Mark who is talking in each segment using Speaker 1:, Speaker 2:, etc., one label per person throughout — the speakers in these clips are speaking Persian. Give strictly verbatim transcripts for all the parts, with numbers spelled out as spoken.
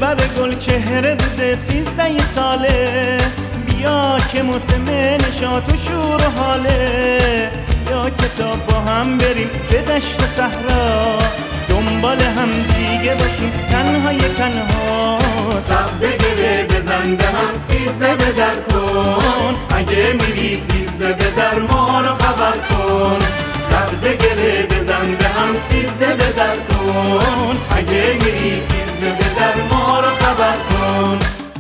Speaker 1: دلبر گل چهره روز سیزده ساله، بیا که موسم نشاط و شور و حاله. یا کتاب با هم بریم به دشت و صحرا، دنبال هم دیگه باشیم تنهای تنها.
Speaker 2: سبزه گره بزن به هم سیزده به در کن، اگه میری سیزده به در ما رو خبر کن. سبزه گره بزن به هم سیزده به در کن، اگه میری سیزده به در ما رو خبر کن.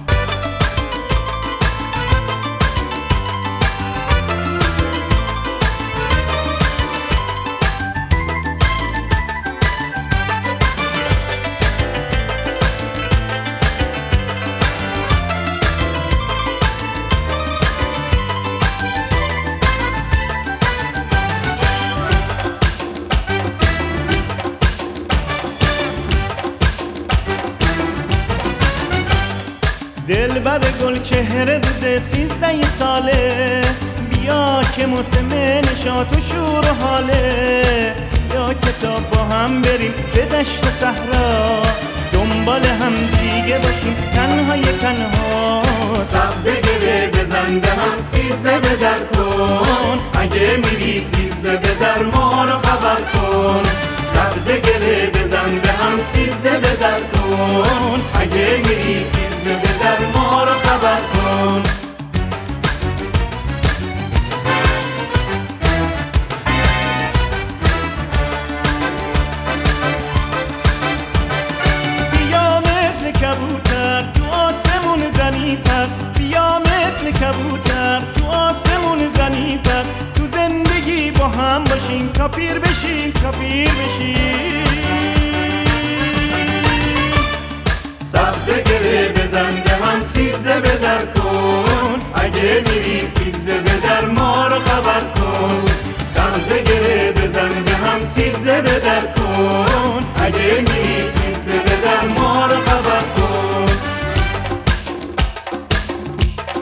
Speaker 1: دلبر گل چهره روز سیزده ساله، بیا که موسم نشاط و شور و حاله. یا کتاب با هم بریم به دشت و صحرا، دنبال هم دیگه باشیم تنهای تنها.
Speaker 2: سبزه گره بزن به هم سیزده به در کن، اگه میری سیزده به در ما رو خبر کن. سبزه گره بزن به هم سیزده به در کن، اگه میری سیزده به در ما رو خبر کن.
Speaker 1: بیا مثل کبوتر تو آسمون زنی پر، بیا مثل کبوتر تو آسمون زنی پر. تو زندگی با هم باشیم تا پیر بشیم تا پیر بشیم.
Speaker 2: سبزه گره بزن به هم سیزده به در کن، اگه میری سیزده به در ما رو خبر کن. سبزه گره بزن به هم سیزده به در کن، اگه میری